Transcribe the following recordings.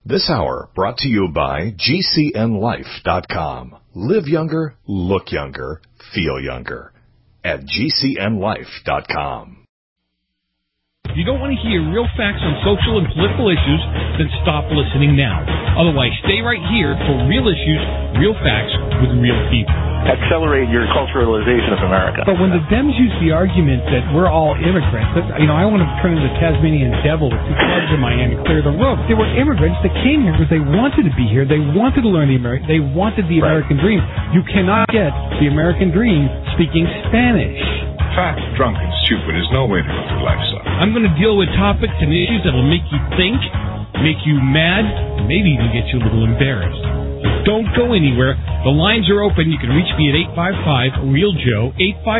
This hour brought to you by GCNLife.com. Live younger, look younger, feel younger. At GCNLife.com. If you don't want to hear real facts on social and political issues, then stop listening now. Otherwise, stay right here for real issues, real facts with real people. Accelerate your culturalization of America. But when the Dems use the argument that we're all immigrants, I want to turn into the Tasmanian devil with two clubs in Miami, clear the road. They were immigrants that came here because they wanted to be here. They wanted to learn they wanted the American dream. You cannot get the American dream speaking Spanish. Fat, drunk, and stupid is no way to go through life, son. I'm going to deal with topics and issues that will make you think, make you mad, and maybe even get you a little embarrassed. So don't go anywhere. The lines are open. You can reach me at 855-REAL-JOE,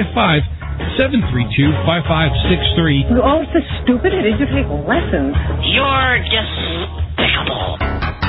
855-732-5563. Oh, it's so stupid. It is to take lessons. You're despicable.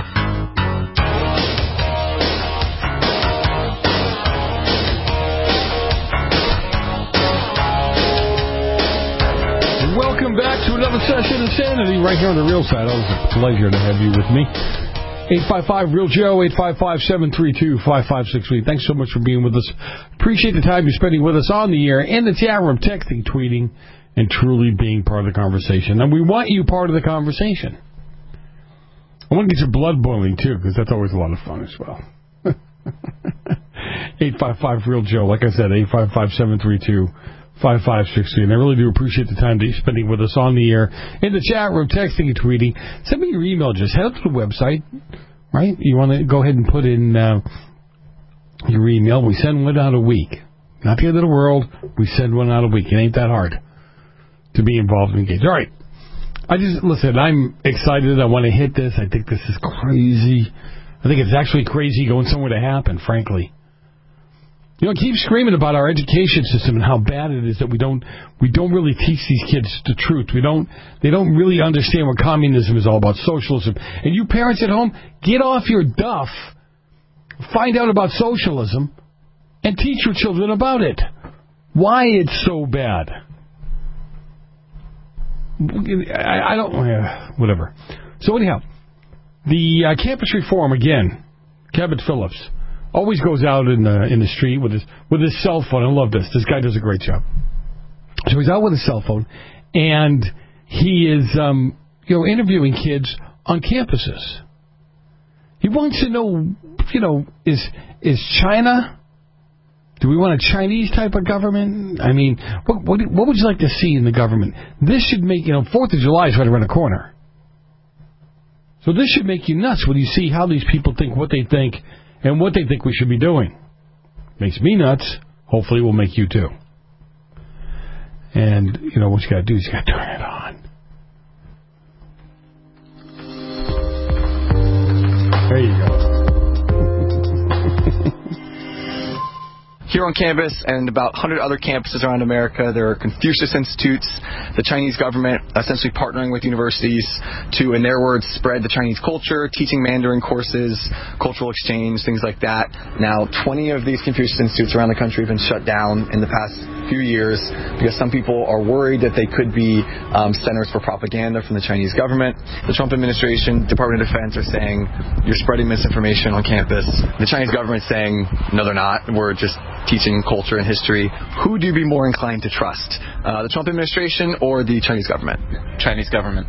Welcome back to another session of Sanity right here on the Real Side. Always a pleasure to have you with me. 855-REAL-JOE, 855-732-5563. Thanks so much for being with us. Appreciate the time you're spending with us on the air, in the chat room, texting, tweeting, and truly being part of the conversation. And we want you part of the conversation. I want to get your blood boiling, too, because that's always a lot of fun as well. 855-REAL-JOE. Like I said, 855-732-5563. And I really do appreciate the time that you're spending with us on the air, in the chat room, texting and tweeting. Send me your email. Just head up to the website, right? You want to go ahead and put in your email. We send one out a week. Not the end of the world. We send one out a week. It ain't that hard to be involved and engaged. All right. Listen, I'm excited. I want to hit this. I think this is crazy. I think it's actually crazy going somewhere to happen, frankly. You know, keep screaming about our education system and how bad it is that we don't really teach these kids the truth. They don't really understand what communism is all about, socialism. And you parents at home, get off your duff, find out about socialism, and teach your children about it. Why it's so bad. I don't, whatever. So anyhow, the campus reform again, Kevin Phillips. Always goes out in the street with his cell phone. I love this. This guy does a great job. So he's out with his cell phone, and he is interviewing kids on campuses. He wants to know, is China? Do we want a Chinese type of government? I mean, what would you like to see in the government? This should make 4th of July is right around the corner. So this should make you nuts when you see how these people think, what they think, and what they think we should be doing. Makes me nuts. Hopefully it will make you too. And, what you got to do is you got to turn it on. There you go. Here on campus and about 100 other campuses around America, there are Confucius Institutes, the Chinese government essentially partnering with universities to, in their words, spread the Chinese culture, teaching Mandarin courses, cultural exchange, things like that. Now, 20 of these Confucius Institutes around the country have been shut down in the past few years because some people are worried that they could be centers for propaganda from the Chinese government. The Trump administration, Department of Defense are saying, you're spreading misinformation on campus. The Chinese government is saying, no, they're not. We're just teaching culture and history. Who do you be more inclined to trust? The Trump administration or the Chinese government? Chinese government.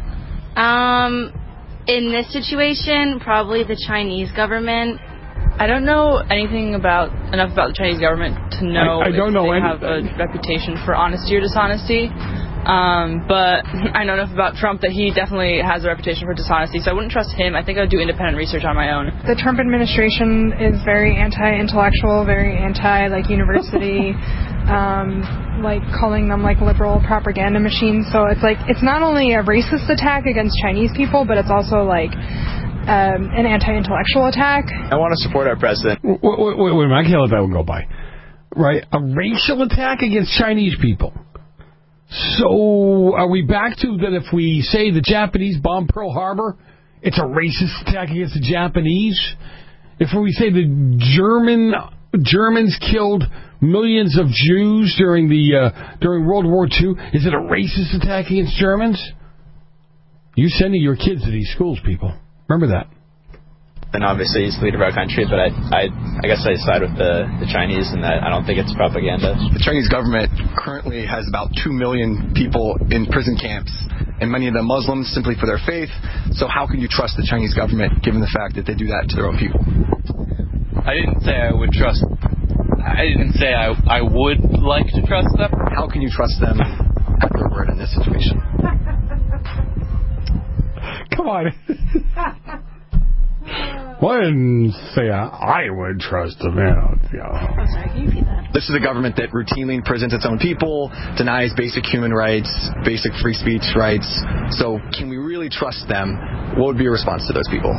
In this situation, probably the Chinese government. I don't know anything enough about the Chinese government to know I don't know they have a reputation for honesty or dishonesty. But I know enough about Trump that he definitely has a reputation for dishonesty, so I wouldn't trust him. I think I would do independent research on my own. The Trump administration is very anti-intellectual, very university, calling them liberal propaganda machines. So it's not only a racist attack against Chinese people, but it's also an anti-intellectual attack. I want to support our president. Wait a minute, I can't let that one go by. Right, a racial attack against Chinese people. So, are we back to that if we say the Japanese bombed Pearl Harbor, it's a racist attack against the Japanese? If we say the Germans killed millions of Jews during World War II, is it a racist attack against Germans? You're sending your kids to these schools, people. Remember that. then obviously he's the leader of our country. But I guess I side with the Chinese, and I don't think it's propaganda. The Chinese government currently has about 2 million people in prison camps, and many of them Muslims simply for their faith. So how can you trust the Chinese government given the fact that they do that to their own people? I didn't say I would trust. I didn't say I would like to trust them. How can you trust them after we're in this situation? Come on. Wouldn't say I would trust them. I'm sorry, can you repeat that? This is a government that routinely imprisons its own people, denies basic human rights, basic free speech rights. So can we really trust them? What would be your response to those people?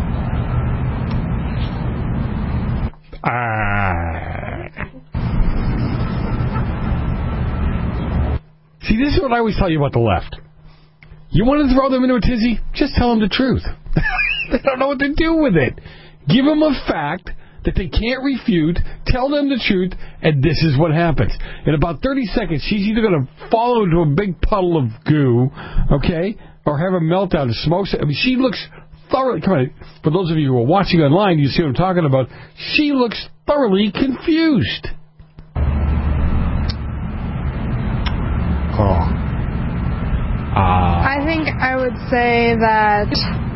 See, this is what I always tell you about the left. You want to throw them into a tizzy? Just tell them the truth. They don't know what to do with it. Give them a fact that they can't refute, tell them the truth, and this is what happens. In about 30 seconds, she's either going to fall into a big puddle of goo, okay, or have a meltdown and smoke. I mean, she looks thoroughly, come on, for those of you who are watching online, you see what I'm talking about. She looks thoroughly confused. I think I would say that...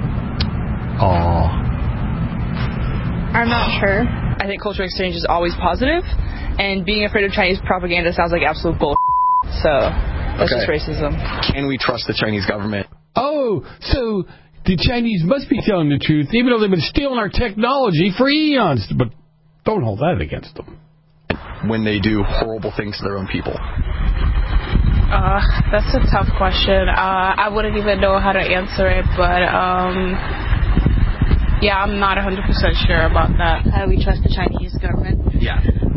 I'm not sure. I think cultural exchange is always positive, and being afraid of Chinese propaganda sounds like absolute bull. So, that's just racism. Can we trust the Chinese government? Oh, so the Chinese must be telling the truth, even though they've been stealing our technology for eons. But don't hold that against them. When they do horrible things to their own people. That's a tough question. I wouldn't even know how to answer it, but yeah, I'm not 100% sure about that. How do we trust the Chinese government? Yeah.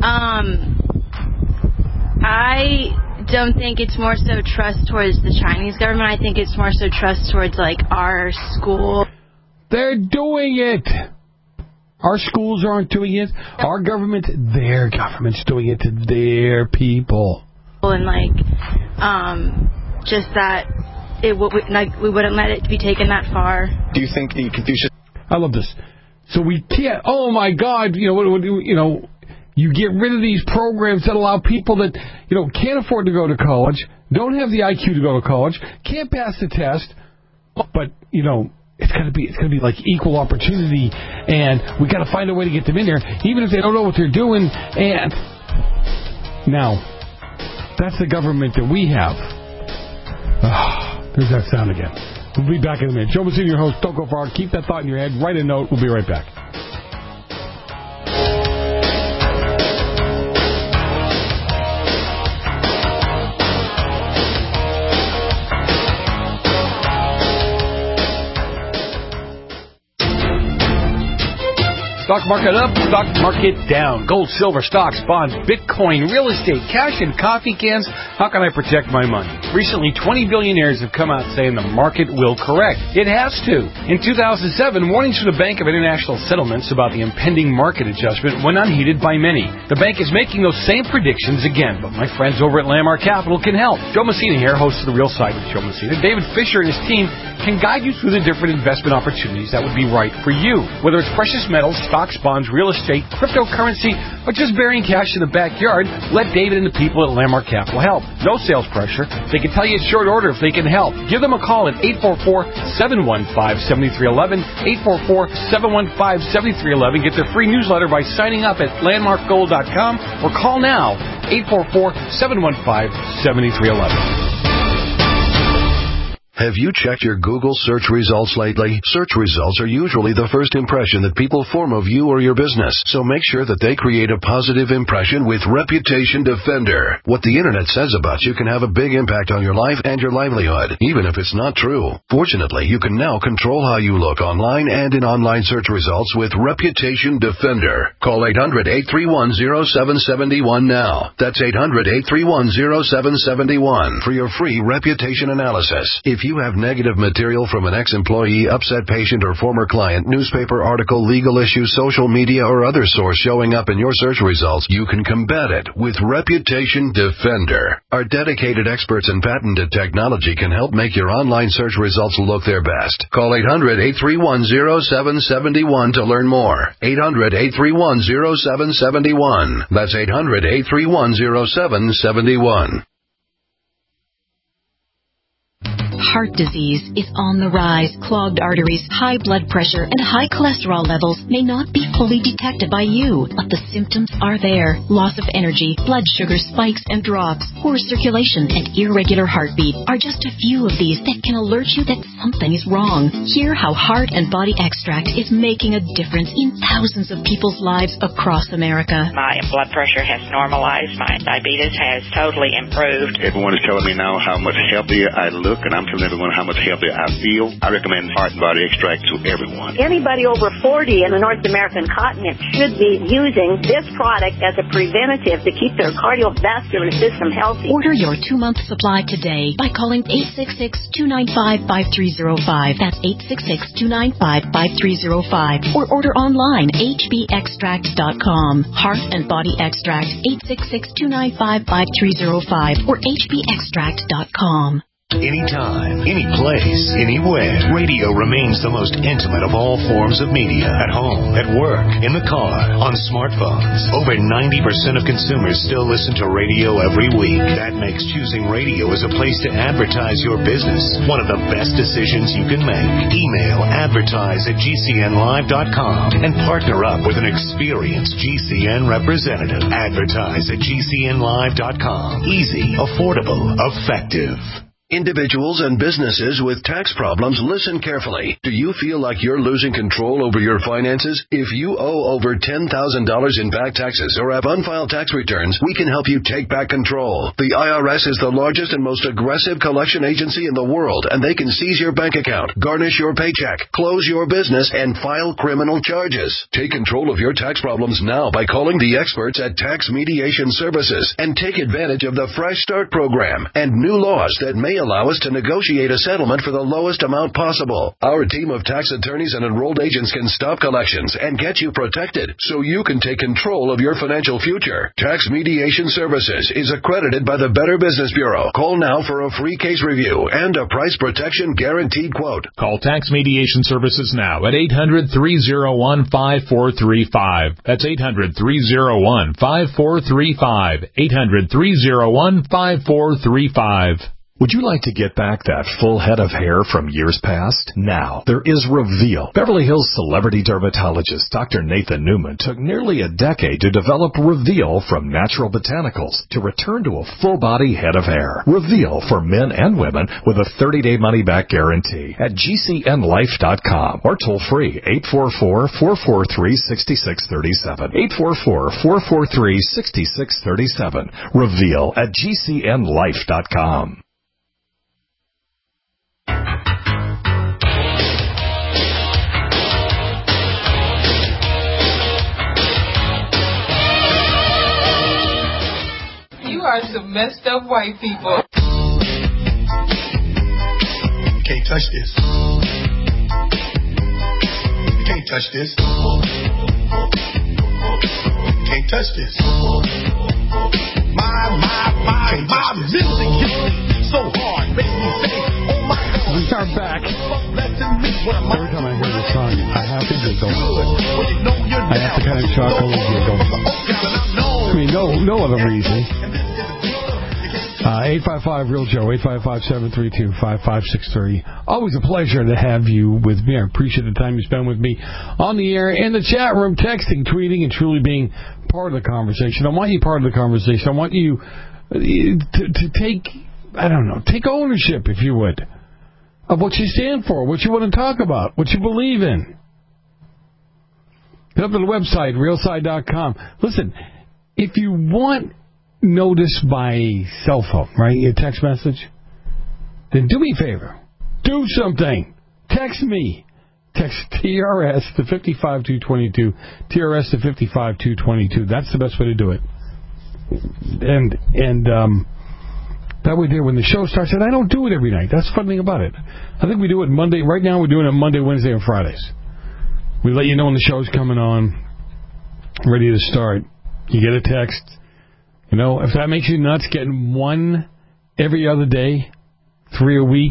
I don't think it's more so trust towards the Chinese government. I think it's more so trust towards, like, our school. They're doing it. Our schools aren't doing it. Our government, their government's doing it to their people. And, like, just that we wouldn't let it be taken that far. Do you think the Confucius... I love this. So we can't... Oh, my God. You get rid of these programs that allow people that, can't afford to go to college, don't have the IQ to go to college, can't pass the test, but, it's gonna be like equal opportunity, and we got to find a way to get them in there, even if they don't know what they're doing. And now, that's the government that we have. There's that sound again. We'll be back in a minute. Joe Messina, your host. Don't go far. Keep that thought in your head. Write a note. We'll be right back. Stock market up, stock market down. Gold, silver, stocks, bonds, Bitcoin, real estate, cash, and coffee cans. How can I protect my money? Recently, 20 billionaires have come out saying the market will correct. It has to. In 2007, warnings from the Bank of International Settlements about the impending market adjustment went unheeded by many. The bank is making those same predictions again, but my friends over at Landmark Capital can help. Joe Messina here, host of The Real Side with Joe Messina. David Fisher and his team can guide you through the different investment opportunities that would be right for you. Whether it's precious metals, stocks, bonds, real estate, cryptocurrency, or just burying cash in the backyard, let David and the people at Landmark Capital help. No sales pressure. They can tell you at short order if they can help. Give them a call at 844-715-7311, 844-715-7311. Get their free newsletter by signing up at landmarkgold.com or call now, 844-715-7311. Have you checked your Google search results lately? Search results are usually the first impression that people form of you or your business, so make sure that they create a positive impression with Reputation Defender. What the internet says about you can have a big impact on your life and your livelihood, even if it's not true. Fortunately, you can now control how you look online and in online search results with Reputation Defender. Call 800-831-0771 now. That's 800-831-0771 for your free reputation analysis. If you have negative material from an ex-employee, upset patient, or former client, newspaper article, legal issue, social media, or other source showing up in your search results, you can combat it with Reputation Defender. Our dedicated experts in patented technology can help make your online search results look their best. Call 800-831-0771 to learn more. 800-831-0771. That's 800-831-0771. Heart disease is on the rise. Clogged arteries, high blood pressure, and high cholesterol levels may not be fully detected by you, but the symptoms are there. Loss of energy, blood sugar spikes and drops, poor circulation, and irregular heartbeat are just a few of these that can alert you that something is wrong. Hear how Heart and Body Extract is making a difference in thousands of people's lives across America. My blood pressure has normalized. My diabetes has totally improved. Everyone is telling me now how much healthier I look, and I'm telling everyone how much healthier I feel. I recommend Heart and Body Extract to everyone. Anybody over 40 in the North American continent should be using this product as a preventative to keep their cardiovascular system healthy. Order your 2-month supply today by calling 866-295-5305. That's 866-295-5305. Or order online, hbextract.com. Heart and Body Extract, 866-295-5305 or hbextract.com. Anytime, any place, anywhere. Radio remains the most intimate of all forms of media. At home, at work, in the car, on smartphones. Over 90% of consumers still listen to radio every week. That makes choosing radio as a place to advertise your business one of the best decisions you can make. Email advertise@gcnlive.com and partner up with an experienced GCN representative. Advertise@gcnlive.com. Easy, affordable, effective. Individuals and businesses with tax problems, listen carefully. Do you feel like you're losing control over your finances? If you owe over $10,000 in back taxes or have unfiled tax returns, we can help you take back control. The IRS is the largest and most aggressive collection agency in the world, and they can seize your bank account, garnish your paycheck, close your business, and file criminal charges. Take control of your tax problems now by calling the experts at Tax Mediation Services and take advantage of the Fresh Start program and new laws that may allow us to negotiate a settlement for the lowest amount possible. Our team of tax attorneys and enrolled agents can stop collections and get you protected so you can take control of your financial future. Tax Mediation Services is accredited by the Better Business Bureau. Call now for a free case review and a price protection guaranteed quote. Call Tax Mediation Services now at 800-301-5435. That's 800-301-5435. 800-301-5435. Would you like to get back that full head of hair from years past? Now, there is Reveal. Beverly Hills celebrity dermatologist Dr. Nathan Newman took nearly a decade to develop Reveal from natural botanicals to return to a full-body head of hair. Reveal for men and women with a 30-day money-back guarantee at GCNlife.com or toll-free 844-443-6637. 844-443-6637. Reveal at GCNlife.com. You are some messed up white people. You can't touch this. You can't touch this. You can't touch this. My music hits me so hard, makes me say, oh my God. We are back. Every time I hear this song, I have to giggle. I have to kind of chuckle and giggle. I mean, no other reason. 855-REAL-JOE, 855-732-5563. Always a pleasure to have you with me. I appreciate the time you spend with me on the air, in the chat room, texting, tweeting, and truly being part of the conversation. I want you part of the conversation. I want you to take, take ownership, if you would, of what you stand for, what you want to talk about, what you believe in. Head up to the website, realside.com. Listen, if you want notice by cell phone, right, your text message, then do me a favor. Do something. Text me. Text TRS to 55222. TRS to 55222. That's the best way to do it. And That way there, when the show starts, and I don't do it every night. That's the fun thing about it. I think we do it Monday. Right now we're doing it Monday, Wednesday, and Fridays. We let you know when the show's coming on, ready to start. You get a text. You know, if that makes you nuts, getting one every other day, 3 a week,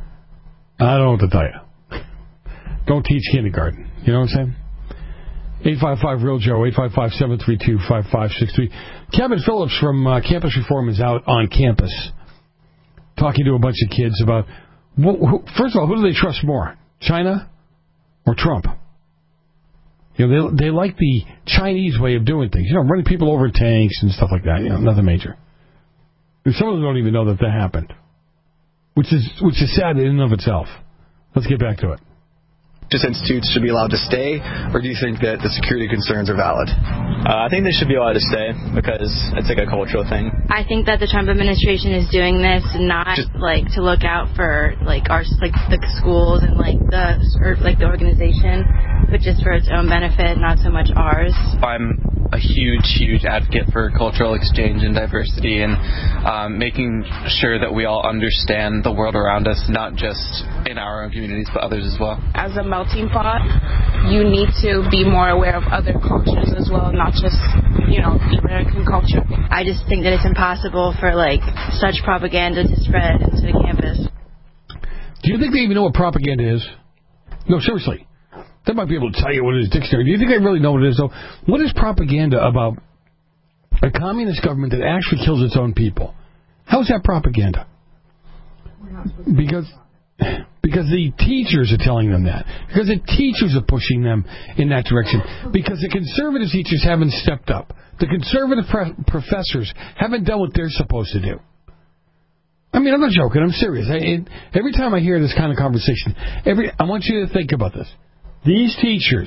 I don't know what to tell you. Don't teach kindergarten. You know what I'm saying? 855-REAL-JOE, 855-732-5563. Kevin Phillips from Campus Reform is out on campus talking to a bunch of kids about, first of all, who do they trust more, China or Trump? You know, they like the Chinese way of doing things. You know, running people over tanks and stuff like that. You know, nothing major. And some of them don't even know that happened, which is sad in and of itself. Let's get back to it. Institutes should be allowed to stay, or do you think that the security concerns are valid? I think they should be allowed to stay because it's like a cultural thing. I think that the Trump administration is doing this not like to look out for like our the schools and the organization, but just for its own benefit, not so much ours. I'm a huge advocate for cultural exchange and diversity, and making sure that we all understand the world around us, not just in our own communities, but others as well. As a melting pot, you need to be more aware of other cultures as well, not just, the American culture. I just think that it's impossible for such propaganda to spread into the campus. Do you think they even know what propaganda is? No, seriously. They might be able to tell you what it is, dictionary. Do you think they really know what it is, though? What is propaganda about a communist government that actually kills its own people? How is that propaganda? Because the teachers are telling them that. Because the teachers are pushing them in that direction. Because the conservative teachers haven't stepped up. The conservative professors haven't done what they're supposed to do. I mean, I'm not joking. I'm serious. Every time I hear this kind of conversation, I want you to think about this. These teachers,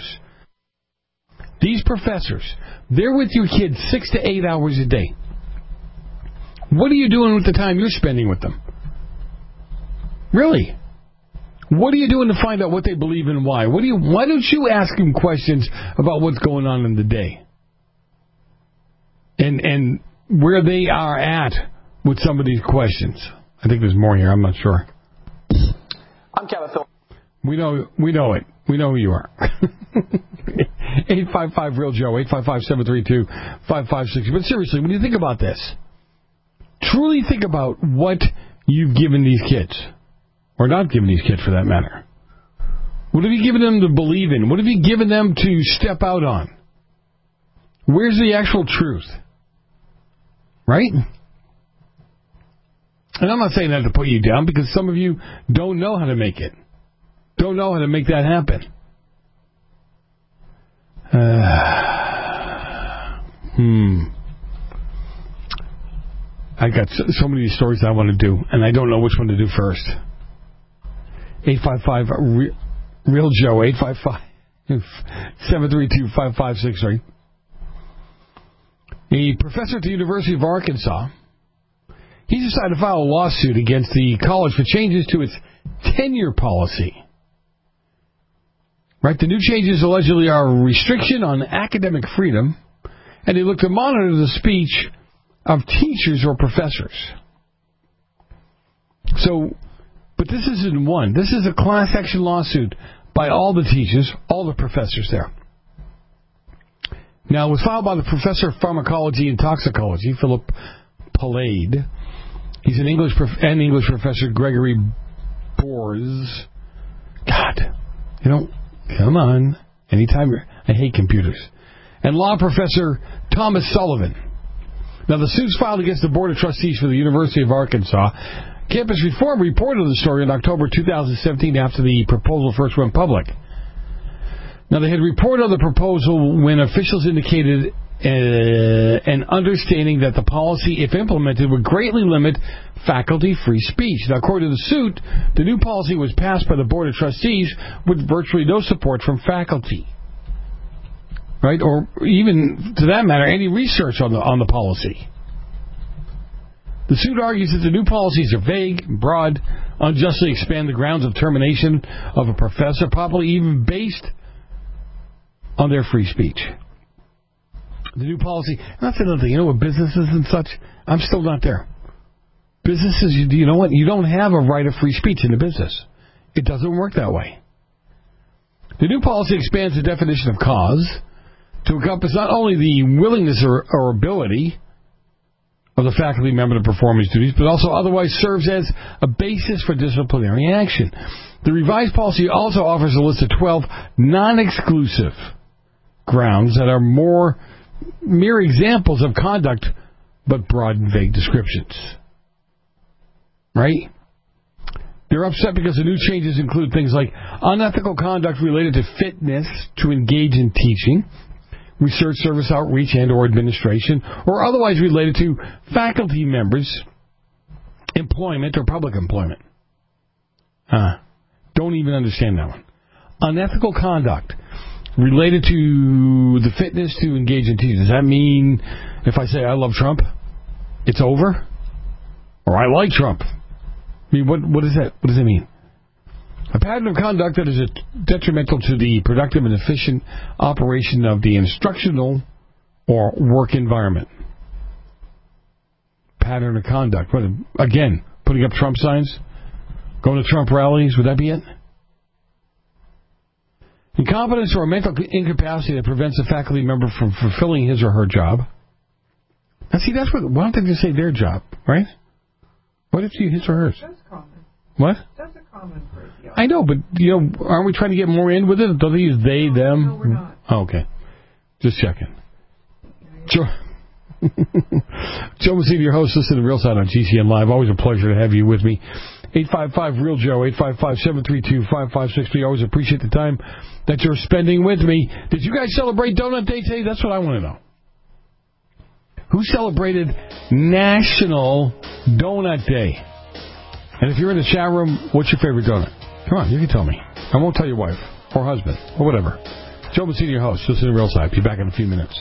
these professors, they're with your kids 6 to 8 hours a day. What are you doing with the time you're spending with them? Really? What are you doing to find out what they believe and why? Why don't you ask them questions about what's going on in the day? And where they are at with some of these questions. I think there's more here. I'm not sure. I'm Kevin Phillips. We know it. We know who you are. 855-REAL-JOE, 855-732-5560. But seriously, when you think about this, truly think about what you've given these kids. Or not given these kids, for that matter. What have you given them to believe in? What have you given them to step out on? Where's the actual truth? Right? And I'm not saying that to put you down, because some of you don't know how to make it. Don't know how to make that happen. I got so many stories I want to do, and I don't know which one to do first. 855-REAL-JOE, 855-732-5563. A professor at the University of Arkansas, he decided to file a lawsuit against the college for changes to its tenure policy. Right, the new changes allegedly are a restriction on academic freedom, and they look to monitor the speech of teachers or professors. But this isn't one. This is a class action lawsuit by all the teachers, all the professors there. Now, it was filed by the professor of pharmacology and toxicology, Philip Palade. He's an English professor, Gregory Bors. God, come on. Anytime. I hate computers. And law professor Thomas Sullivan. Now, the suit's filed against the Board of Trustees for the University of Arkansas. Campus Reform reported the story in October 2017 after the proposal first went public. Now, they had reported on the proposal when officials indicated an understanding that the policy, if implemented, would greatly limit faculty free speech. Now, according to the suit, the new policy was passed by the Board of Trustees with virtually no support from faculty. Right? Or even, to that matter, any research on the policy. The suit argues that the new policies are vague, broad, unjustly expand the grounds of termination of a professor, probably even based on their free speech. The new policy, and that's another thing, with businesses and such, I'm still not there. Businesses, you know what? You don't have a right of free speech in a business. It doesn't work that way. The new policy expands the definition of cause to encompass not only the willingness or ability of the faculty member to perform his duties, but also otherwise serves as a basis for disciplinary action. The revised policy also offers a list of 12 non-exclusive grounds that are mere examples of conduct, but broad and vague descriptions. Right? They're upset because the new changes include things like unethical conduct related to fitness to engage in teaching, research, service, outreach, and or administration, or otherwise related to faculty members' employment or public employment. Don't even understand that one. Unethical conduct related to the fitness to engage in teaching. Does that mean if I say I love Trump, it's over? Or I like Trump? I mean, what is that? What does that mean? A pattern of conduct that is detrimental to the productive and efficient operation of the instructional or work environment. Pattern of conduct. What, again, putting up Trump signs? Going to Trump rallies? Would that be it? Incompetence or mental incapacity that prevents a faculty member from fulfilling his or her job. Now, see, why don't they just say their job, right? What if you his or hers? That's common. What? That's a common phrase. Yeah. I know, but, aren't we trying to get more in with it? Don't they use they, them? No, we're not. Oh, okay. Just checking. Joe Messina, your host, listen to Real Side on GCN Live. Always a pleasure to have you with me. 855-REAL-JOE, 855-732-5563. Always appreciate the time that you're spending with me. Did you guys celebrate Donut Day today? That's what I want to know. Who celebrated National Donut Day? And if you're in the chat room, what's your favorite donut? Come on, you can tell me. I won't tell your wife or husband or whatever. Joe Messina, your host. Listen to Real Side. Be back in a few minutes.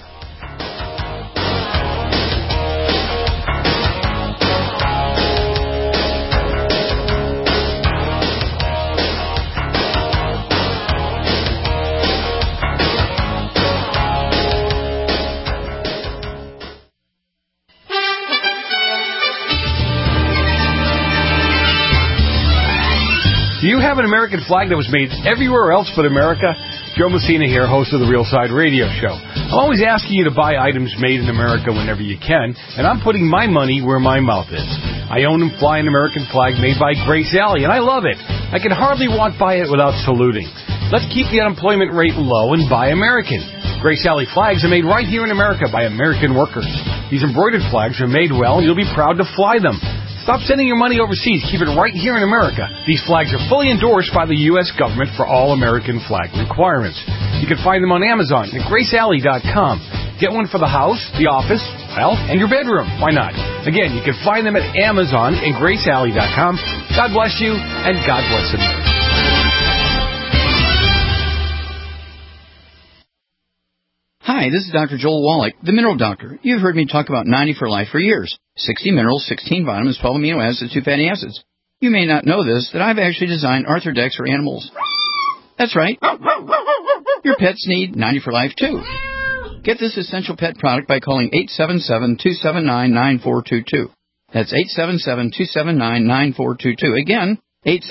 Do you have an American flag that was made everywhere else but America? Joe Messina here, host of the Real Side Radio Show. I'm always asking you to buy items made in America whenever you can, and I'm putting my money where my mouth is. I own and fly an American flag made by Grace Alley, and I love it. I can hardly walk by it without saluting. Let's keep the unemployment rate low and buy American. Grace Alley flags are made right here in America by American workers. These embroidered flags are made well, and you'll be proud to fly them. Stop sending your money overseas. Keep it right here in America. These flags are fully endorsed by the U.S. government for all American flag requirements. You can find them on Amazon at GraceAlley.com. Get one for the house, the office, well, and your bedroom. Why not? Again, you can find them at Amazon and GraceAlley.com. God bless you, and God bless America. Hi, this is Dr. Joel Wallach, the Mineral Doctor. You've heard me talk about 90 for Life for years. 60 minerals, 16 vitamins, 12 amino acids, 2 fatty acids. You may not know this, that I've actually designed Arthrodex for animals. That's right. Your pets need 90 for Life, too. Get this essential pet product by calling 877-279-9422. That's 877-279-9422. Again,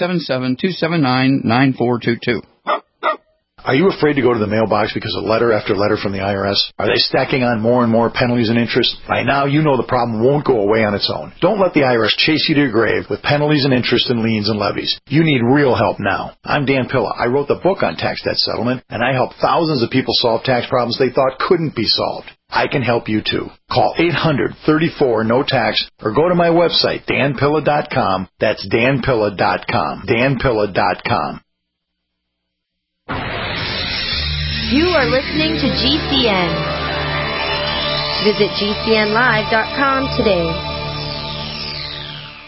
877-279-9422. Are you afraid to go to the mailbox because of letter after letter from the IRS? Are they stacking on more and more penalties and interest? By now, you know the problem won't go away on its own. Don't let the IRS chase you to your grave with penalties and interest and liens and levies. You need real help now. I'm Dan Pilla. I wrote the book on tax debt settlement, and I help thousands of people solve tax problems they thought couldn't be solved. I can help you too. Call 800-34-NO-TAX or go to my website, danpilla.com. That's danpilla.com. danpilla.com. You are listening to GCN. Visit GCNlive.com today.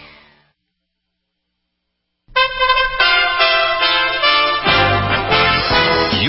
You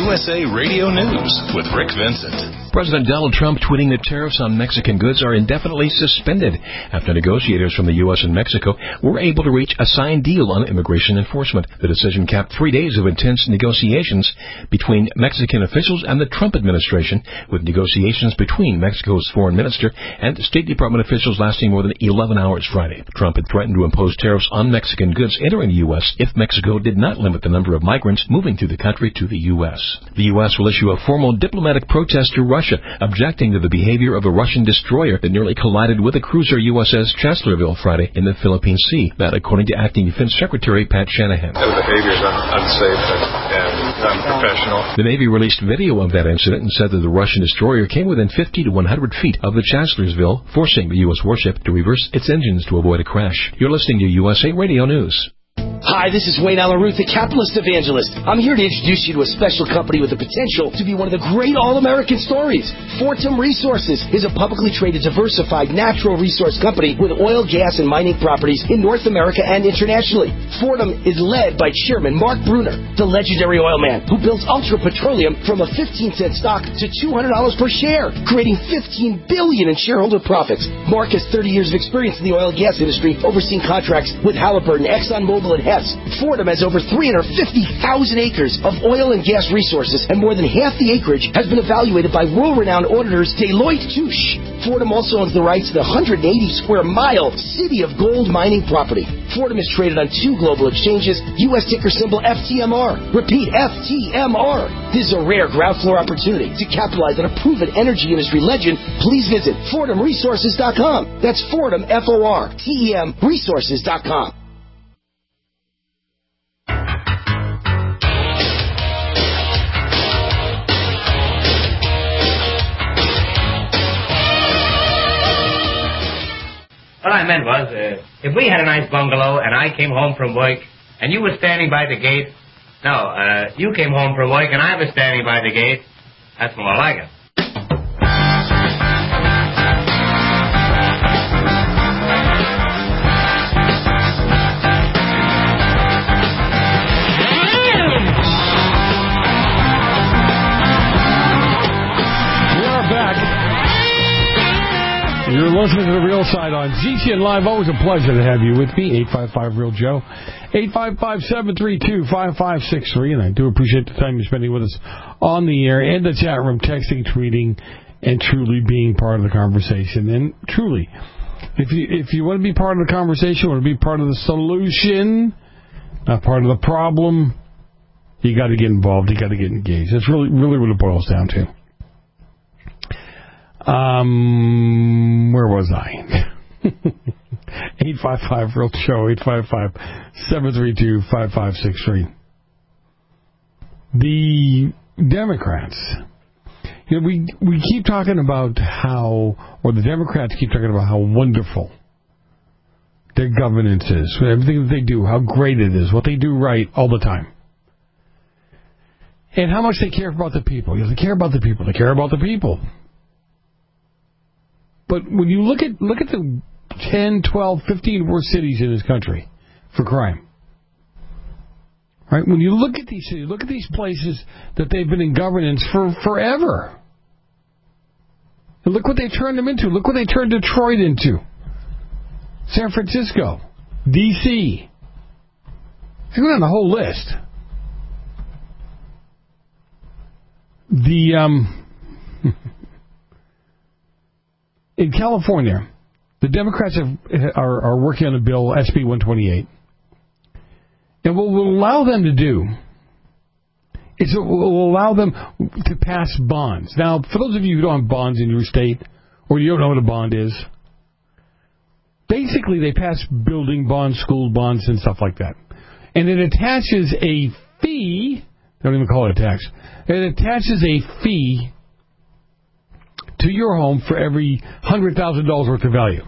USA Radio News with Rick Vincent. President Donald Trump tweeting that tariffs on Mexican goods are indefinitely suspended after negotiators from the U.S. and Mexico were able to reach a signed deal on immigration enforcement. The decision capped 3 days of intense negotiations between Mexican officials and the Trump administration, with negotiations between Mexico's foreign minister and State Department officials lasting more than 11 hours Friday. Trump had threatened to impose tariffs on Mexican goods entering the U.S. if Mexico did not limit the number of migrants moving through the country to the U.S. The U.S. will issue a formal diplomatic protest to Russia, objecting to the behavior of a Russian destroyer that nearly collided with a cruiser USS Chancellorville Friday in the Philippine Sea. That, according to Acting Defense Secretary Pat Shanahan. The behavior is unsafe and unprofessional. The Navy released video of that incident and said that the Russian destroyer came within 50 to 100 feet of the Chancellorsville, forcing the U.S. warship to reverse its engines to avoid a crash. You're listening to USA Radio News. Hi, this is Wayne Allen Ruth, the Capitalist Evangelist. I'm here to introduce you to a special company with the potential to be one of the great all-American stories. Fortum Resources is a publicly traded, diversified, natural resource company with oil, gas, and mining properties in North America and internationally. Fortum is led by Chairman Mark Bruner, the legendary oil man who built Ultra Petroleum from a 15-cent stock to $200 per share, creating $15 billion in shareholder profits. Mark has 30 years of experience in the oil and gas industry, overseeing contracts with Halliburton, ExxonMobil, and Hess. Fortum has over 350,000 acres of oil and gas resources, and more than half the acreage has been evaluated by world-renowned auditors Deloitte Touche. Fortum also owns the rights to the 180-square-mile City of Gold mining property. Fortum is traded on 2 global exchanges, U.S. ticker symbol FTMR. Repeat, FTMR. This is a rare ground floor opportunity to capitalize on a proven energy industry legend. Please visit FortumResources.com. That's Fortum, F-O-R-T-E-M, Resources.com. What I meant was, if we had a nice bungalow and I came home from work and you were standing by the gate, you came home from work and I was standing by the gate, that's more like it. You're listening to The Real Side on GCN Live. Always a pleasure to have you with me. 855-REAL-JOE. 855-732-5563. And I do appreciate the time you're spending with us on the air and the chat room, texting, tweeting, and truly being part of the conversation. And truly, if you want to be part of the conversation, want to be part of the solution, not part of the problem, you got to get involved. You got to get engaged. That's really what it boils down to. Where was I? 855-REAL-JOE, 855-732-5563. The Democrats, we keep talking about how, or the Democrats keep talking about how wonderful their governance is, everything that they do, how great it is, what they do right all the time. And how much they care about the people. They care about the people. They care about the people. But when you look at the 10, 12, 15 worst cities in this country for crime, right? When you look at these cities, look at these places that they've been in governance for forever. And look what they turned them into. Look what they turned Detroit into. San Francisco, D.C. I go down the whole list. In California, the Democrats are working on a bill, SB 128. And what will allow them to do is it will allow them to pass bonds. Now, for those of you who don't have bonds in your state, or you don't know what a bond is, basically they pass building bonds, school bonds, and stuff like that. And it attaches a fee, don't even call it a tax, it attaches a fee to your home for every $100,000 worth of value.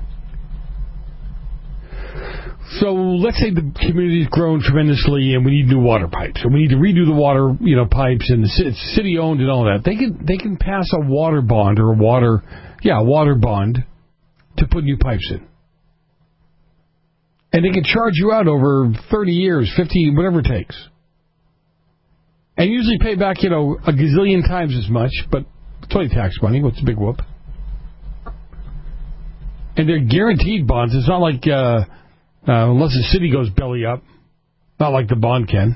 So let's say the community's grown tremendously and we need new water pipes. So we need to redo the water, pipes, and it's city owned and all that. They can pass a water bond or a water bond to put new pipes in. And they can charge you out over 30 years, 15, whatever it takes. and usually pay back, a gazillion times as much, but it's only tax money. What's the big whoop? And they're guaranteed bonds. It's not like, unless the city goes belly up, not like the bond can.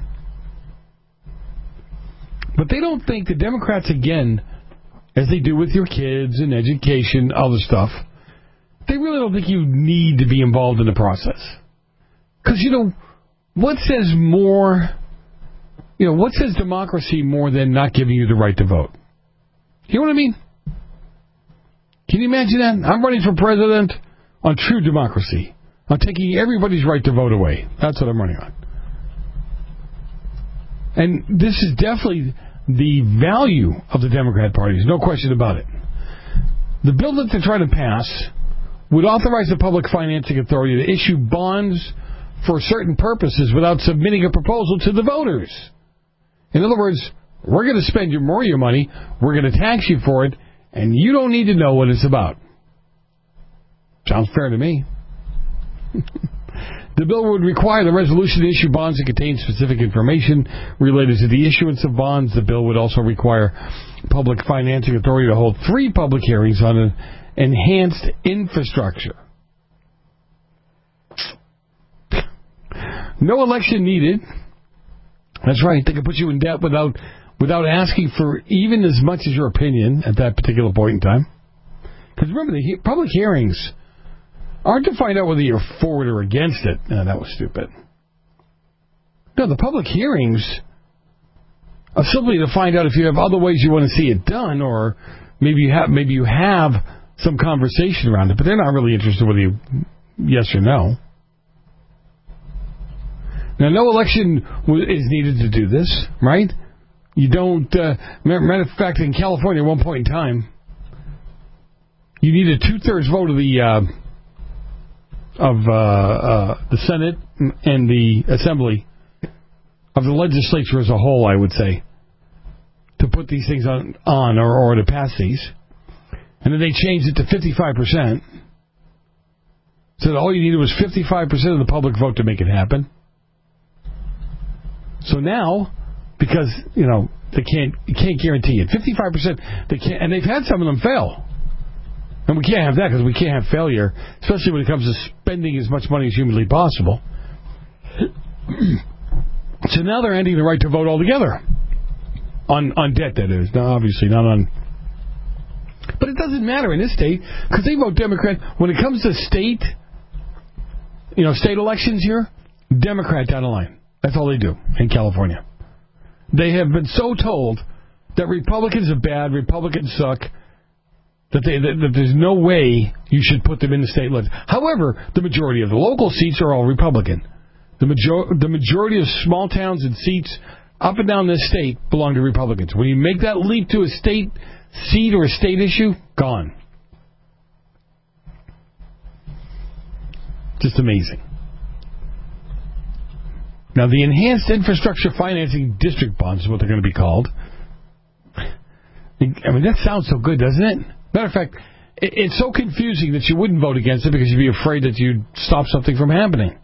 But they don't think, the Democrats, again, as they do with your kids and education, other stuff, they really don't think you need to be involved in the process. Because, what says more, what says democracy more than not giving you the right to vote? You know what I mean? Can you imagine that? I'm running for president on true democracy. I'm taking everybody's right to vote away. That's what I'm running on. And this is definitely the value of the Democrat Party. There's no question about it. The bill that they're trying to pass would authorize the Public Financing Authority to issue bonds for certain purposes without submitting a proposal to the voters. In other words, we're going to spend more of your money, we're going to tax you for it, and you don't need to know what it's about. Sounds fair to me. The bill would require the resolution to issue bonds that contain specific information related to the issuance of bonds. The bill would also require Public Financing Authority to hold 3 public hearings on an enhanced infrastructure. No election needed. That's right. They can put you in debt without asking for even as much as your opinion at that particular point in time. Because remember, the public hearings aren't to find out whether you're for it or against it. No, that was stupid. No, the public hearings are simply to find out if you have other ways you want to see it done, or maybe you have some conversation around it. But they're not really interested whether you yes or no. Now, no election is needed to do this, right? You don't. Matter of fact, in California, at one point in time, you need a 2/3 vote of the Senate and the Assembly, of the legislature as a whole, I would say, to put these things on or to pass these. And then they changed it to 55%. So all you needed was 55% of the public vote to make it happen. So now, because, they can't guarantee it. 55%, they can't, and they've had some of them fail. And we can't have that because we can't have failure, especially when it comes to spending as much money as humanly possible. So now they're ending the right to vote altogether. On debt, that is. No, obviously, not on... But it doesn't matter in this state, because they vote Democrat. When it comes to state elections here, Democrat down the line. That's all they do in California. They have been so told that Republicans are bad, Republicans suck, that there's no way you should put them in the state list. However, the majority of the local seats are all Republican. The majority of small towns and seats up and down this state belong to Republicans. When you make that leap to a state seat or a state issue, gone. Just amazing. Now, the Enhanced Infrastructure Financing District bonds is what they're going to be called. I mean, that sounds so good, doesn't it? Matter of fact, it's so confusing that you wouldn't vote against it because you'd be afraid that you'd stop something from happening.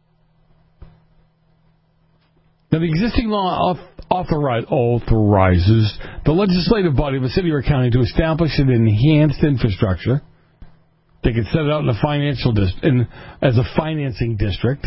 Now, the existing law authorizes the legislative body of a city or county to establish an enhanced infrastructure. They can set it out in a as a financing district.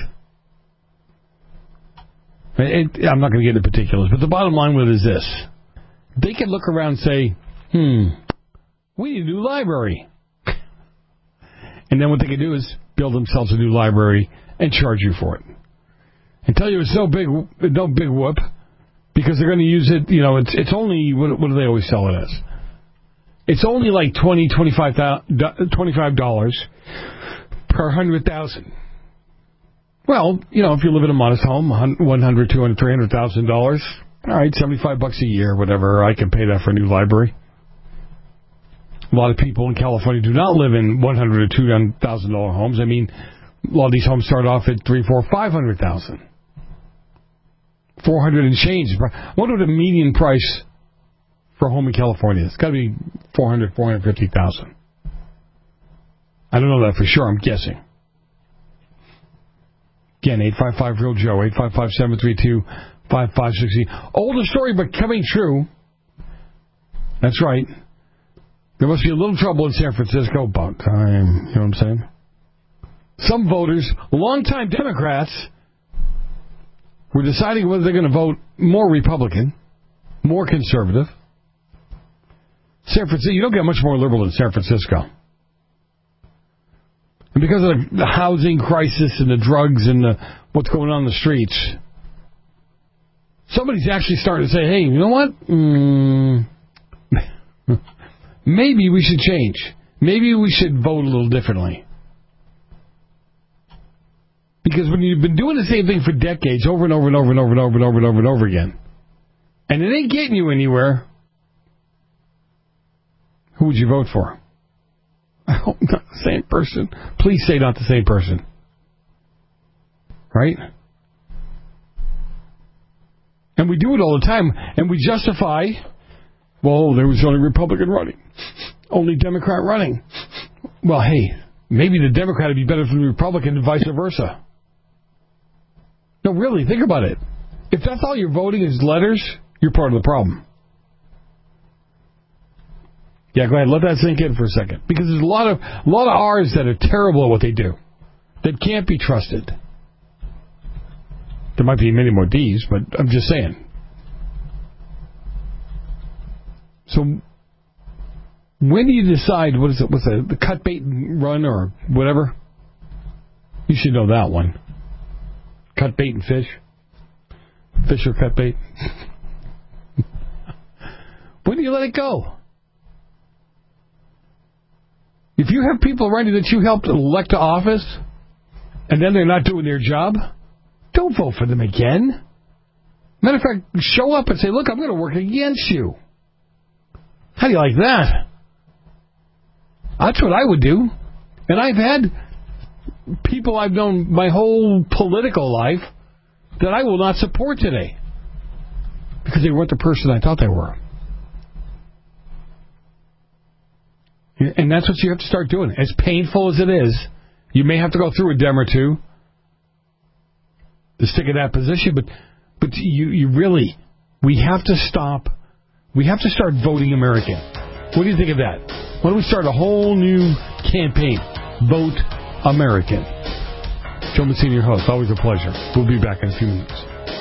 I'm not going to get into particulars, but the bottom line with it is this. They can look around and say, we need a new library. And then what they can do is build themselves a new library and charge you for it. And tell you it's no big whoop, because they're going to use it, it's only, what do they always sell it as? It's only like $25 per 100,000. Well, if you live in a modest home, $100,000, $200,000, $300,000, all right, $75 a year, whatever, I can pay that for a new library. A lot of people in California do not live in $100,000 or $200,000 homes. I mean, a lot of these homes start off at $300,000, $400,000, $500,000. 400 and change. What would the median price for a home in California? It's got to be $400,000, $450,000. I don't know that for sure. I'm guessing. Again, 855-REAL-JOE, 5560. Older story, but coming true. That's right. There must be a little trouble in San Francisco about time. You know what I'm saying? Some voters, longtime Democrats, were deciding whether they're going to vote more Republican, more conservative. San Francisco, you don't get much more liberal in San Francisco. And because of the housing crisis and the drugs and what's going on in the streets, somebody's actually starting to say, hey, you know what? Maybe we should change. Maybe we should vote a little differently. Because when you've been doing the same thing for decades, over and over and over and over and over and over and over and over again, and it ain't getting you anywhere, who would you vote for? I hope not the same person. Please say not the same person. Right? And we do it all the time, and we justify, well, there was only Republican running, only Democrat running. Well, hey, maybe the Democrat would be better than the Republican and vice versa. No, really, think about it. If that's all you're voting is letters, you're part of the problem. Yeah, go ahead, let that sink in for a second. Because there's a lot of R's that are terrible at what they do, that can't be trusted. There might be many more D's, but I'm just saying. So, when do you decide, what's the cut bait and run or whatever? You should know that one. Cut bait and fish. Fish or cut bait. When do you let it go? If you have people running that you helped elect to office, and then they're not doing their job, don't vote for them again. Matter of fact, show up and say, look, I'm going to work against you. How do you like that? That's what I would do. And I've had people I've known my whole political life that I will not support today because they weren't the person I thought they were. And that's what you have to start doing. As painful as it is, you may have to go through a dem or two to stick in that position, but you really, we have to stop. We have to start voting American. What do you think of that? Why don't we start a whole new campaign? Vote American. Joe Messina, your host. Always a pleasure. We'll be back in a few minutes.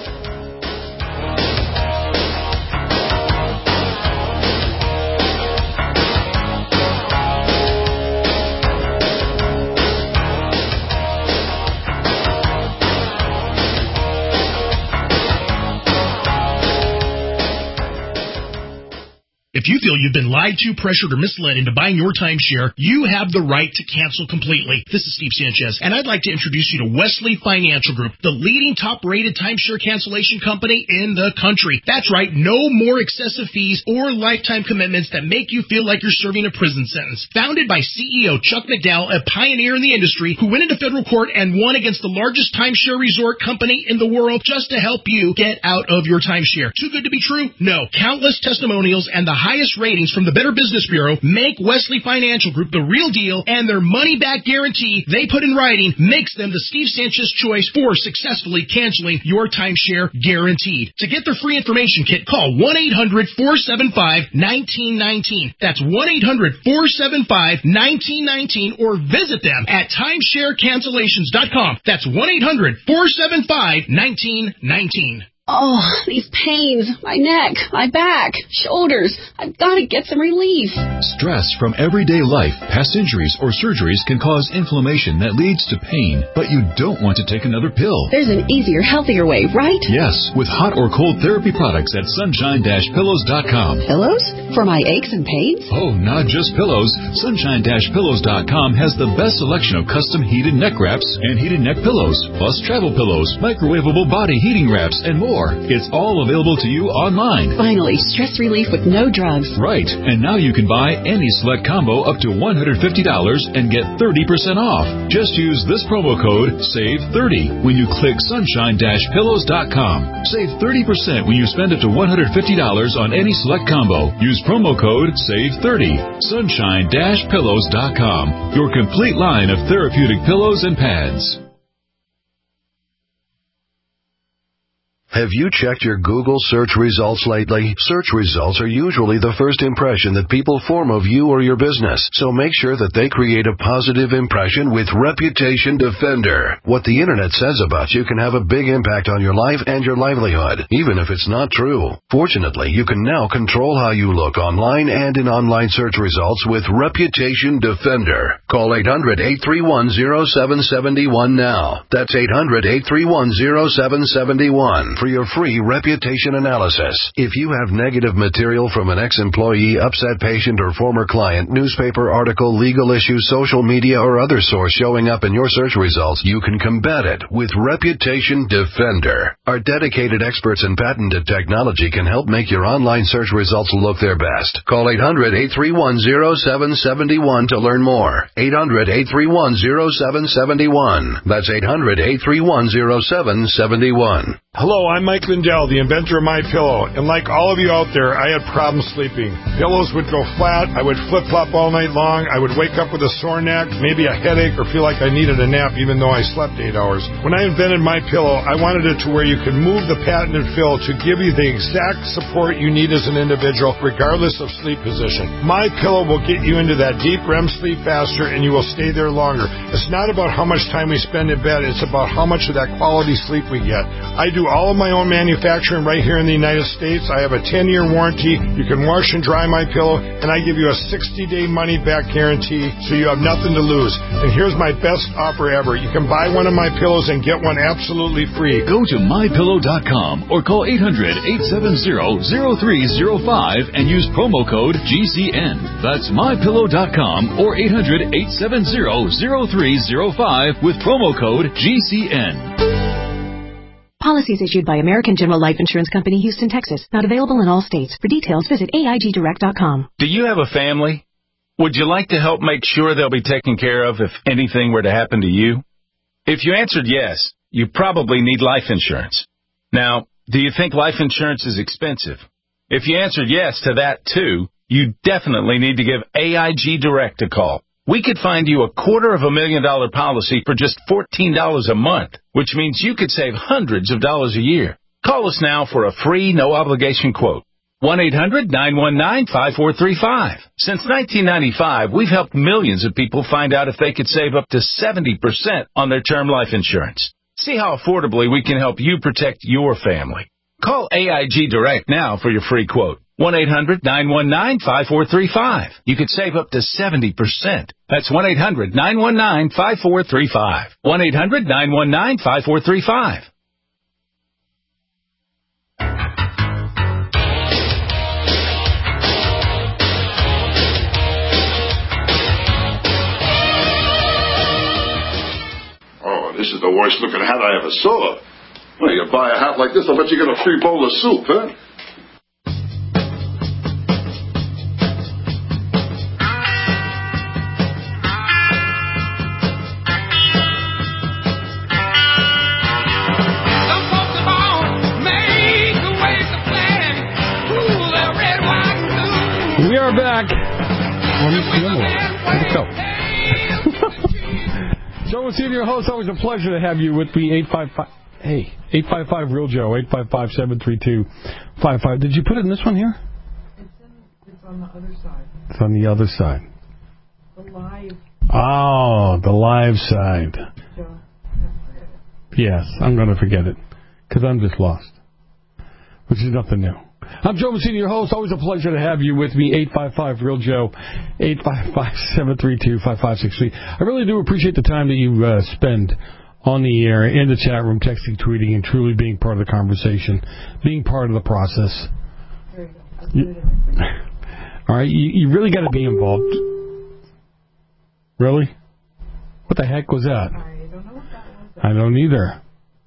If you feel you've been lied to, pressured, or misled into buying your timeshare, you have the right to cancel completely. This is Steve Sanchez, and I'd like to introduce you to Wesley Financial Group, the leading top-rated timeshare cancellation company in the country. That's right, no more excessive fees or lifetime commitments that make you feel like you're serving a prison sentence. Founded by CEO Chuck McDowell, a pioneer in the industry who went into federal court and won against the largest timeshare resort company in the world just to help you get out of your timeshare. Too good to be true? No. Countless testimonials and the highest ratings from the Better Business Bureau make Wesley Financial Group the real deal, and their money-back guarantee they put in writing makes them the Steve Sanchez choice for successfully canceling your timeshare guaranteed. To get their free information kit, call 1-800-475-1919. That's 1-800-475-1919, or visit them at timesharecancellations.com. That's 1-800-475-1919. Oh, these pains, my neck, my back, shoulders. I've got to get some relief. Stress from everyday life, past injuries, or surgeries can cause inflammation that leads to pain, but you don't want to take another pill. There's an easier, healthier way, right? Yes, with hot or cold therapy products at sunshine-pillows.com. Pillows? For my aches and pains? Oh, not just pillows. Sunshine-pillows.com has the best selection of custom heated neck wraps and heated neck pillows, plus travel pillows, microwavable body heating wraps, and more. It's all available to you online. Finally, stress relief with no drugs. Right. And now you can buy any select combo up to $150 and get 30% off. Just use this promo code SAVE30 when you click sunshine-pillows.com. Save 30% when you spend up to $150 on any select combo. Use promo code SAVE30. Sunshine-pillows.com. Your complete line of therapeutic pillows and pads. Have you checked your Google search results lately? Search results are usually the first impression that people form of you or your business, so make sure that they create a positive impression with Reputation Defender. What the internet says about you can have a big impact on your life and your livelihood, even if it's not true. Fortunately, you can now control how you look online and in online search results with Reputation Defender. Call 800-831-0771 now. That's 800-831-0771 for your free reputation analysis. If you have negative material from an ex-employee, upset patient, or former client, newspaper article, legal issue, social media, or other source showing up in your search results, you can combat it with Reputation Defender. Our dedicated experts in patented technology can help make your online search results look their best. Call 800-831-0771 to learn more. 800-831-0771. That's 800-831-0771. Hello, I'm Mike Lindell, the inventor of MyPillow, and like all of you out there, I had problems sleeping. Pillows would go flat, I would flip-flop all night long, I would wake up with a sore neck, maybe a headache, or feel like I needed a nap even though I slept 8 hours. When I invented MyPillow, I wanted it to where you could move the patented fill to give you the exact support you need as an individual, regardless of sleep position. MyPillow will get you into that deep REM sleep faster, and you will stay there longer. It's not about how much time we spend in bed, it's about how much of that quality sleep we get. I do all of my own manufacturing right here in the United States. I have a 10-year warranty. You can wash and dry my pillow, and I give you a 60-day money-back guarantee, so you have nothing to lose. And here's my best offer ever. You can buy one of my pillows and get one absolutely free. Go to MyPillow.com or call 800-870-0305 and use promo code GCN. That's MyPillow.com or 800-870-0305 with promo code GCN. Policies issued by American General Life Insurance Company, Houston, Texas. Not available in all states. For details, visit AIGDirect.com. Do you have a family? Would you like to help make sure they'll be taken care of if anything were to happen to you? If you answered yes, you probably need life insurance. Now, do you think life insurance is expensive? If you answered yes to that too, you definitely need to give AIG Direct a call. We could find you a $250,000 policy for just $14 a month, which means you could save hundreds of dollars a year. Call us now for a free, no-obligation quote. 1-800-919-5435. Since 1995, we've helped millions of people find out if they could save up to 70% on their term life insurance. See how affordably we can help you protect your family. Call AIG Direct now for your free quote. 1-800-919-5435. You could save up to 70%. That's 1-800-919-5435. 1-800-919-5435. Oh, this is the worst looking hat I ever saw. Well, you buy a hat like this, I'll bet you get a free bowl of soup, huh? We are back. Let's go. Joe Messina, your host. Always a pleasure to have you with me. 855 Real Joe. 855-732-55. Did you put it in this one here? It's on the other side. It's on the other side. The live. Oh, the live side. Joe, yes, I'm going to forget it because I'm just lost, which is nothing new. I'm Joe Messina, your host. Always a pleasure to have you with me. 855 Real Joe. 855-732-5563. I really do appreciate the time that you spend on the air, in the chat room, texting, tweeting, and truly being part of the conversation, being part of the process. there you go. All right, you really got to be involved. Really? What the heck was that? I don't know what that was. I don't either.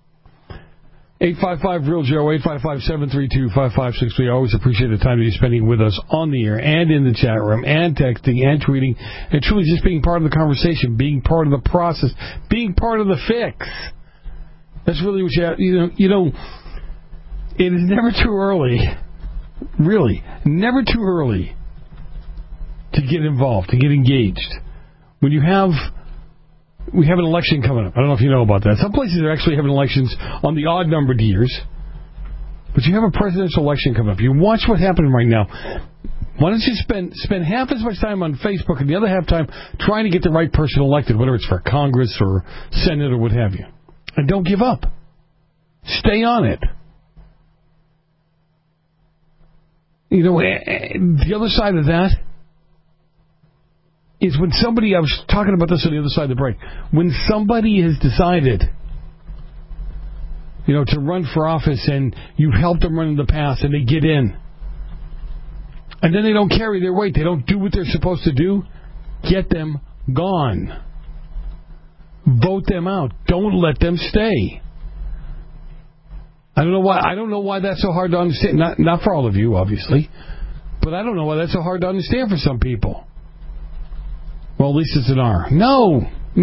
855 Real Joe, 855-732-5563. I always appreciate the time that you're spending with us on the air and in the chat room and texting and tweeting and truly just being part of the conversation, being part of the process, being part of the fix. That's really what you have. You know, it is never too early, really, never too early to get involved, to get engaged. When we have an election coming up. I don't know if you know about that. Some places are actually having elections on the odd-numbered years, But you have a presidential election coming up. You watch what's happening right now. Why don't you spend half as much time on Facebook and the other half time trying to get the right person elected, whether it's for Congress or Senate or what have you. And don't give up. Stay on it. You know, the other side of that is when somebody, I was talking about this on the other side of the break, when somebody has decided, you know, to run for office and you've helped them run in the past and they get in, and then they don't carry their weight, they don't do what they're supposed to do, get them gone. Vote them out. Don't let them stay. I don't know why that's so hard to understand. Not for all of you, obviously, but I don't know why that's so hard to understand for some people. Well, at least it's an R. No.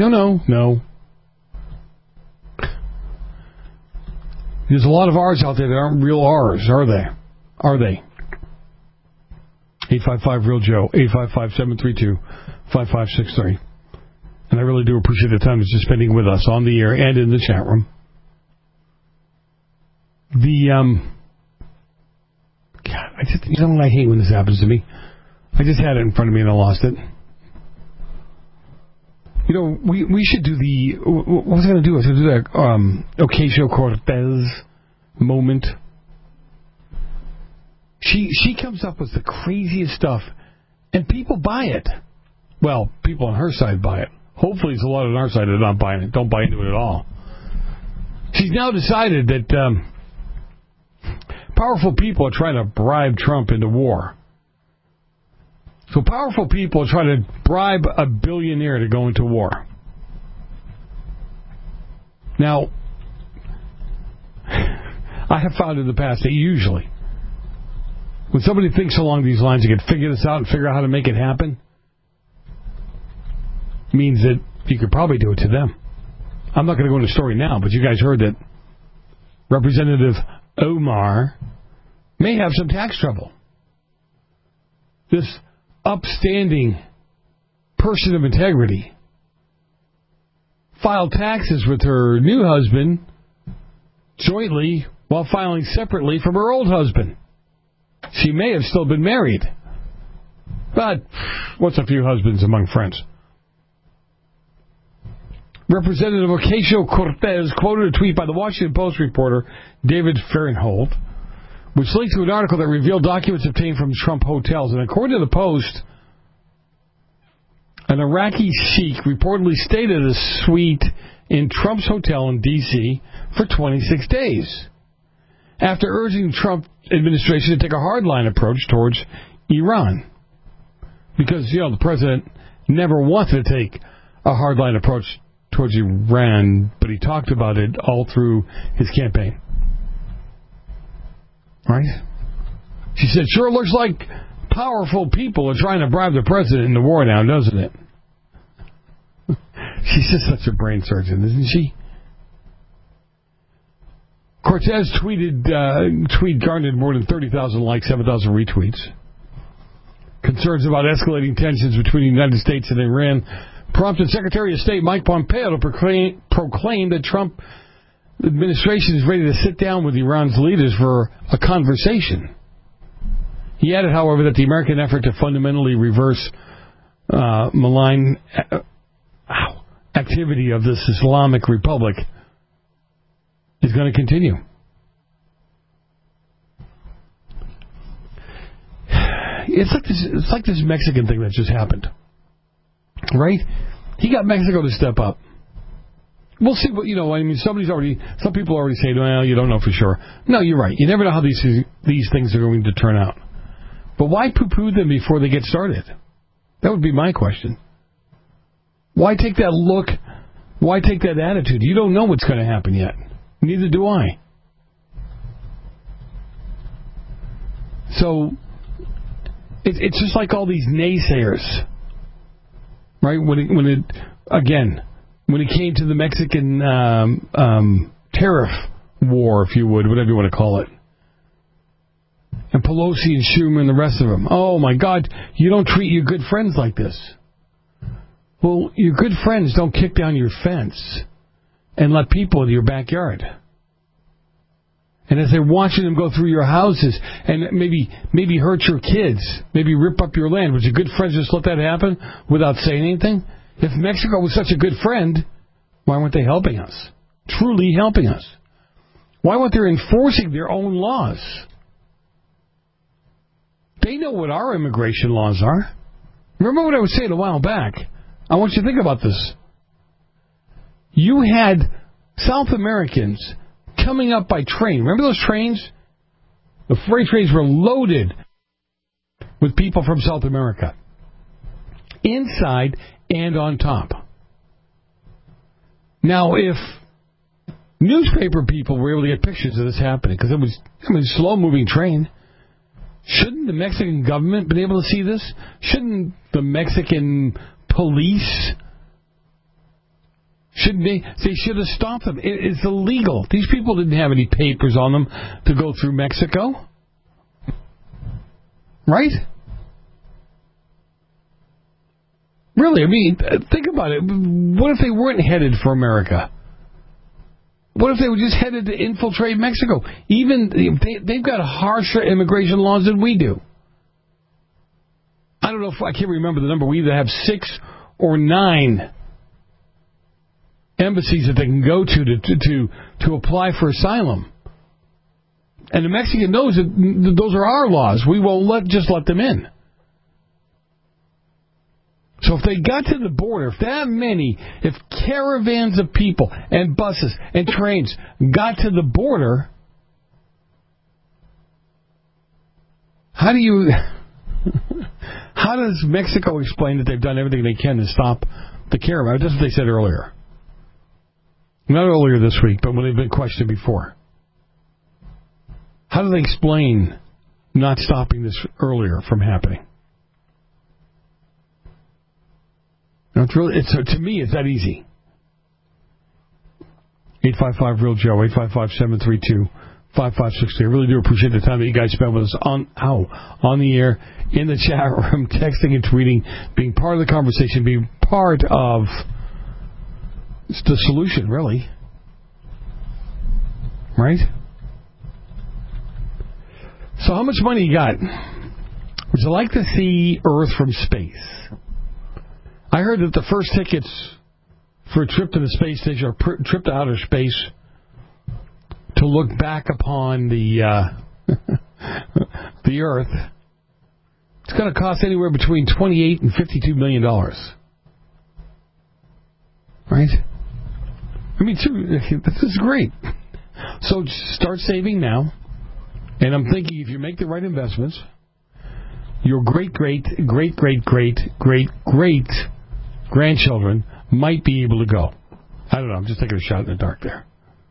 There's a lot of R's out there that aren't real R's, are they? Are they? 855-REAL-JOE, 855-732-5563. And I really do appreciate the time that you're spending with us on the air and in the chat room. God, I hate when this happens to me. I just had it in front of me and I lost it. You know, we should do what was I going to do? I was going to do that Ocasio-Cortez moment. She comes up with the craziest stuff, and people buy it. Well, people on her side buy it. Hopefully, it's a lot on our side that are not buying it. Don't buy into it at all. She's now decided that powerful people are trying to bribe Trump into war. So powerful people are trying to bribe a billionaire to go into war. Now, I have found in the past that usually, when somebody thinks along these lines, you can figure this out and figure out how to make it happen, means that you could probably do it to them. I'm not going to go into the story now, but you guys heard that Representative Omar may have some tax trouble. This upstanding person of integrity filed taxes with her new husband jointly while filing separately from her old husband. She may have still been married. But what's a few husbands among friends? Representative Ocasio-Cortez quoted a tweet by the Washington Post reporter David Fahrenthold, which linked to an article that revealed documents obtained from Trump hotels. And according to the Post, an Iraqi sheikh reportedly stayed at a suite in Trump's hotel in D.C. for 26 days, after urging the Trump administration to take a hardline approach towards Iran. Because, you know, the president never wanted to take a hardline approach towards Iran, but he talked about it all through his campaign. Right? She said, sure looks like powerful people are trying to bribe the president in the war now, doesn't it? She's just such a brain surgeon, isn't she? Cortez tweet garnered more than 30,000 likes, 7,000 retweets. Concerns about escalating tensions between the United States and Iran prompted Secretary of State Mike Pompeo to proclaim that Trump administration is ready to sit down with Iran's leaders for a conversation. He added, however, that the American effort to fundamentally reverse malign activity of this Islamic Republic is going to continue. It's like this Mexican thing that just happened, right? He got Mexico to step up. We'll see what, I mean, some people already say, well, you don't know for sure. No, you're right. You never know how these things are going to turn out. But why poo-poo them before they get started? That would be my question. Why take that look? Why take that attitude? You don't know what's going to happen yet. Neither do I. So, it's just like all these naysayers, right? When it came to the Mexican tariff war, if you would, whatever you want to call it, and Pelosi and Schumer and the rest of them. Oh, my God, you don't treat your good friends like this. Well, your good friends don't kick down your fence and let people into your backyard. And as they're watching them go through your houses and maybe hurt your kids, maybe rip up your land, would your good friends just let that happen without saying anything? If Mexico was such a good friend, why weren't they helping us? Truly helping us? Why weren't they enforcing their own laws? They know what our immigration laws are. Remember what I was saying a while back? I want you to think about this. You had South Americans coming up by train. Remember those trains? The freight trains were loaded with people from South America. Inside and on top. Now, if newspaper people were able to get pictures of this happening, because it was a slow-moving train, shouldn't the Mexican government been able to see this? Shouldn't the Mexican police... Shouldn't they should have stopped them. It's illegal. These people didn't have any papers on them to go through Mexico. Right? Really, I mean, think about it. What if they weren't headed for America? What if they were just headed to infiltrate Mexico? Even they've got harsher immigration laws than we do. I don't know if I can't remember the number. We either have 6 or 9 embassies that they can go to apply for asylum. And the Mexican knows that those are our laws. We won't just let them in. So if they got to the border, if caravans of people and buses and trains got to the border, how does Mexico explain that they've done everything they can to stop the caravan? That's what they said earlier. Not earlier this week, but when they've been questioned before. How do they explain not stopping this earlier from happening? Now, to me, it's that easy. 855-REAL-JOE, 855-732-5563. I really do appreciate the time that you guys spent with us on the air, in the chat room, texting and tweeting, being part of the conversation, being part of the solution, really. Right? So how much money you got? Would you like to see Earth from space? I heard that the first tickets for a trip to the space station, or trip to outer space, to look back upon the Earth, it's going to cost anywhere between $28 and $52 million. Right? I mean, this is great. So start saving now. And I'm thinking if you make the right investments, your great-great-great-great-great-grandchildren might be able to go. I don't know. I'm just taking a shot in the dark there.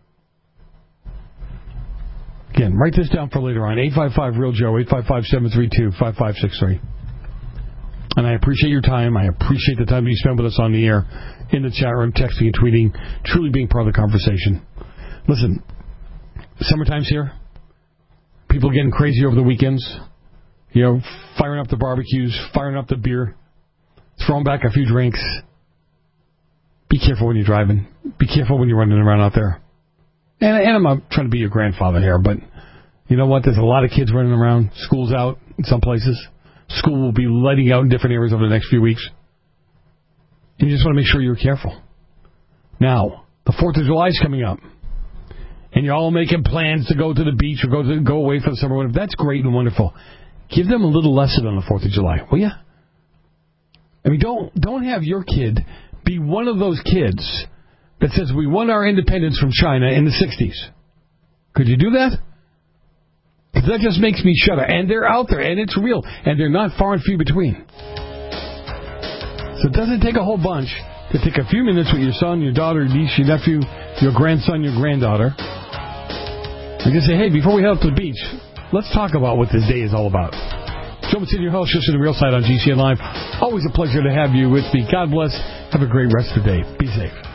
Again, write this down for later on. 855-REAL-JOE, 855-732-5563. And I appreciate your time. I appreciate the time that you spend with us on the air, in the chat room, texting and tweeting, truly being part of the conversation. Listen, summertime's here. People getting crazy over the weekends. You know, firing up the barbecues, firing up the beer, throwing back a few drinks. Be careful when you're driving. Be careful when you're running around out there. And I'm not trying to be your grandfather here, but you know what? There's a lot of kids running around. School's out in some places. School will be letting out in different areas over the next few weeks. And you just want to make sure you're careful. Now, the 4th of July is coming up. And you're all making plans to go to the beach or go away for the summer. That's great and wonderful. Give them a little lesson on the 4th of July, will you? I mean, don't have your kid be one of those kids that says we won our independence from China in the 60s. Could you do that? Because that just makes me shudder. And they're out there, and it's real, and they're not far and few between. So it doesn't take a whole bunch to take a few minutes with your son, your daughter, your niece, your nephew, your grandson, your granddaughter, and just say, hey, before we head up to the beach, let's talk about what this day is all about. Joe Mancini, your host, just in the Real Side on GCN Live. Always a pleasure to have you with me. God bless. Have a great rest of the day. Be safe.